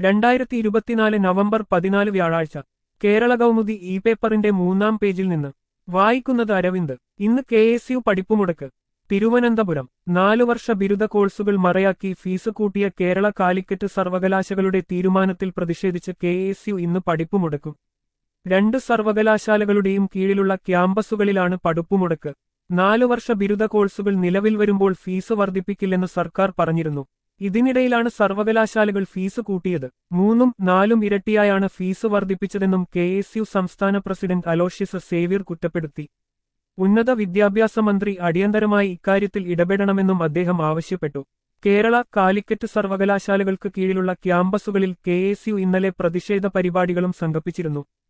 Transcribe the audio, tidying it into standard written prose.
2024 November 14 വ്യാഴാഴ്ച Kerala Kaumudi E പേപ്പറിന്റെ 3-ാം പേജിൽ നിന്ന് വായിക്കുന്നത് അരവിന്ദ്. ഇന്ന് KSU പഠിപ്പുമുടക്ക്. തിരുവനന്തപുരം 4 വർഷ ബിരുദ കോഴ്സുകൾ മറയാക്കി ഫീസ് കൂട്ടിയ കേരള കാലിക്കറ്റ് സർവകലാശാലകളുടെ തീരുമാനത്തിൽ പ്രതിഷേധിച്ച് KSU ഇന്ന് പഠിപ്പുമുടക്കും. 2 സർവകലാശാലകളുടെയും കീഴിലുള്ള ക്യാമ്പസുകളിലാണ് പഠിപ്പുമുടക്ക്. 4 വർഷ ബിരുദ കോഴ്സുകൾ നിലവിൽ വരുമ്പോൾ ഫീസ് വർദ്ധിപ്പിക്കില്ലെന്ന് സർക്കാർ പറഞ്ഞിരുന്നു. ഇതിനിടയിലാണ് സർവകലാശാലകൾ ഫീസ് കൂട്ടിയത്. 3ഉം 4ഉം ഇരട്ടിയായാണ് ഫീസ് വർദ്ധിപ്പിച്ചതെന്നും KSU സംസ്ഥാന പ്രസിഡന്റ് അലോഷ്യസ് സേവ്യർ കുറ്റപ്പെടുത്തി. ഉന്നത വിദ്യാഭ്യാസ മന്ത്രി അടിയന്തരമായി ഇക്കാര്യത്തിൽ ഇടപെടണമെന്നും അദ്ദേഹം ആവശ്യപ്പെട്ടു. കേരള കാലിക്കറ്റ് സർവകലാശാലകൾക്ക് കീഴിലുള്ള ക്യാമ്പസുകളിൽ KSU ഇന്നലെ പ്രതിഷേധ പരിപാടികളും സംഘടിപ്പിച്ചിരുന്നു.